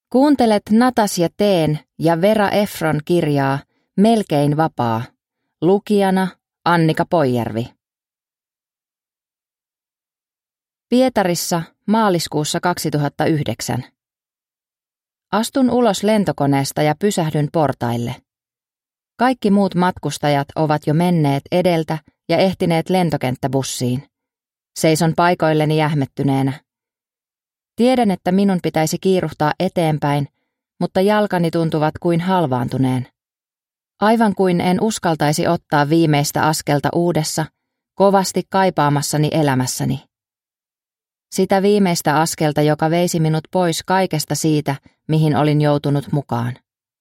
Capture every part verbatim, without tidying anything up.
Kuuntelet Natasja Teen ja Vera Efron kirjaa Melkein vapaa. Lukijana Annika Poijärvi. Pietarissa maaliskuussa kaksituhattayhdeksän. Astun ulos lentokoneesta ja pysähdyn portaille. Kaikki muut matkustajat ovat jo menneet edeltä ja ehtineet lentokenttäbussiin. Seison paikoilleni jähmettyneenä. Tiedän, että minun pitäisi kiiruhtaa eteenpäin, mutta jalkani tuntuvat kuin halvaantuneen. Aivan kuin en uskaltaisi ottaa viimeistä askelta uudessa, kovasti kaipaamassani elämässäni. Sitä viimeistä askelta, joka veisi minut pois kaikesta siitä, mihin olin joutunut mukaan.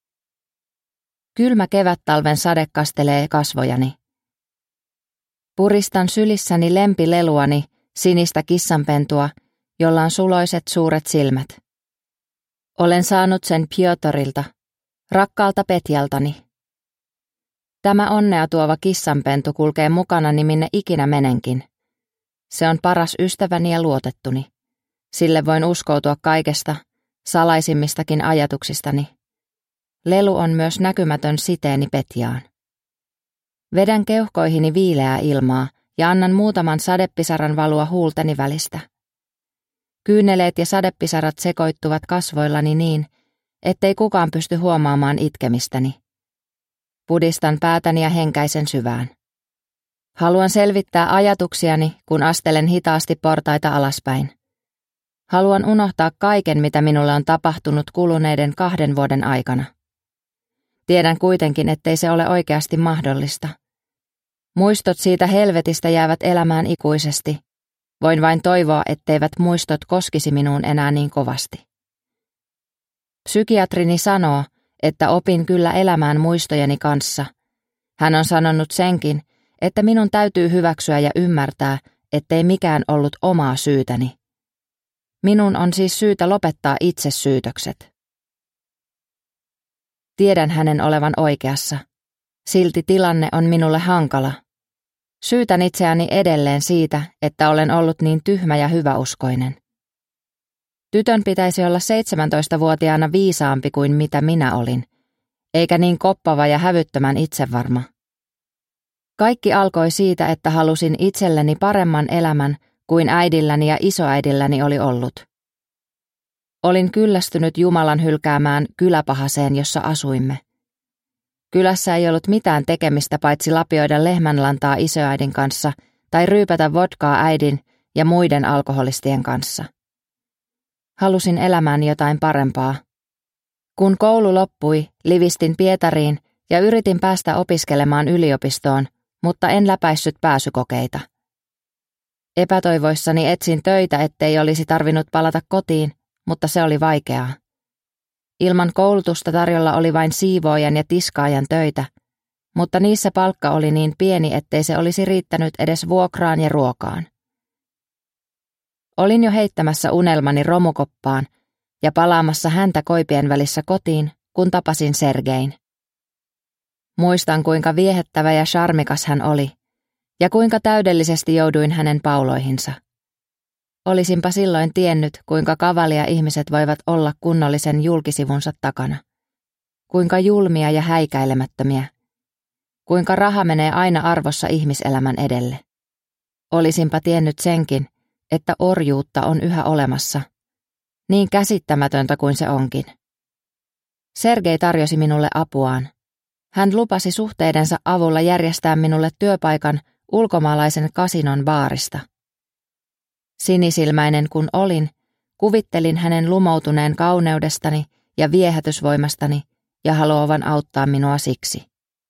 Kylmä kevättalven sade kastelee kasvojani. Puristan sylissäni lempileluani, sinistä kissanpentua, jolla on suloiset suuret silmät. Olen saanut sen Piotorilta, rakkaalta Petjaltani. Tämä onnea tuova kissanpentu kulkee mukanani minne ikinä menenkin. Se on paras ystäväni ja luotettuni. Sille voin uskoutua kaikesta, salaisimmistakin ajatuksistani. Lelu on myös näkymätön siteeni Petjaan. Vedän keuhkoihini viileää ilmaa ja annan muutaman sadepisaran valua huulteni välistä. Kyyneleet ja sadepisarat sekoittuvat kasvoillani niin, ettei kukaan pysty huomaamaan itkemistäni. Pudistan päätäni ja henkäisen syvään. Haluan selvittää ajatuksiani, kun astelen hitaasti portaita alaspäin. Haluan unohtaa kaiken, mitä minulle on tapahtunut kuluneiden kahden vuoden aikana. Tiedän kuitenkin, ettei se ole oikeasti mahdollista. Muistot siitä helvetistä jäävät elämään ikuisesti. Voin vain toivoa, etteivät muistot koskisi minuun enää niin kovasti. Psykiatrini sanoo, että opin kyllä elämään muistojeni kanssa. Hän on sanonut senkin, että minun täytyy hyväksyä ja ymmärtää, ettei mikään ollut omaa syytäni. Minun on siis syytä lopettaa itsesyytökset. Tiedän hänen olevan oikeassa. Silti tilanne on minulle hankala. Syytän itseäni edelleen siitä, että olen ollut niin tyhmä ja hyväuskoinen. Tytön pitäisi olla seitsemäntoistavuotiaana viisaampi kuin mitä minä olin, eikä niin koppava ja hävyttömän itsevarma. Kaikki alkoi siitä, että halusin itselleni paremman elämän kuin äidilläni ja isoäidilläni oli ollut. Olin kyllästynyt Jumalan hylkäämään kyläpahaseen, jossa asuimme. Kylässä ei ollut mitään tekemistä paitsi lapioida lehmänlantaa isoäidin kanssa tai ryypätä vodkaa äidin ja muiden alkoholistien kanssa. Halusin elämään jotain parempaa. Kun koulu loppui, livistin Pietariin ja yritin päästä opiskelemaan yliopistoon, mutta en läpäissyt pääsykokeita. Epätoivoissani etsin töitä, ettei olisi tarvinnut palata kotiin, mutta se oli vaikeaa. Ilman koulutusta tarjolla oli vain siivoojan ja tiskaajan töitä, mutta niissä palkka oli niin pieni, ettei se olisi riittänyt edes vuokraan ja ruokaan. Olin jo heittämässä unelmani romukoppaan ja palaamassa häntä koipien välissä kotiin, kun tapasin Sergein. Muistan, kuinka viehättävä ja charmikas hän oli, ja kuinka täydellisesti jouduin hänen pauloihinsa. Olisinpa silloin tiennyt, kuinka kavalia ihmiset voivat olla kunnollisen julkisivunsa takana. Kuinka julmia ja häikäilemättömiä. Kuinka raha menee aina arvossa ihmiselämän edelle. Olisinpa tiennyt senkin, että orjuutta on yhä olemassa. Niin käsittämätöntä kuin se onkin. Sergei tarjosi minulle apuaan. Hän lupasi suhteidensa avulla järjestää minulle työpaikan ulkomaalaisen kasinon baarista. Sinisilmäinen kun olin, kuvittelin hänen lumoutuneen kauneudestani ja viehätysvoimastani ja haluavan auttaa minua siksi.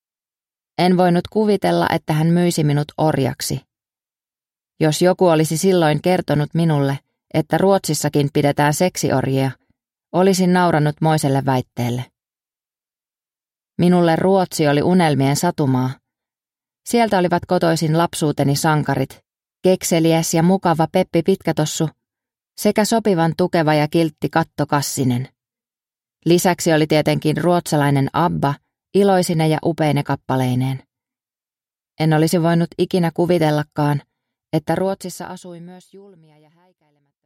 En voinut kuvitella, että hän myisi minut orjaksi. Jos joku olisi silloin kertonut minulle, että Ruotsissakin pidetään seksiorjia, olisin nauranut moiselle väitteelle. Minulle Ruotsi oli unelmien satumaa. Sieltä olivat kotoisin lapsuuteni sankarit, kekseliäs ja mukava Peppi Pitkätossu sekä sopivan tukeva ja kiltti Katto Kassinen. Lisäksi oli tietenkin ruotsalainen Abba, iloisine ja upeine kappaleineen. En olisi voinut ikinä kuvitellakaan, että Ruotsissa asui myös julmia ja häikäilemättömiä.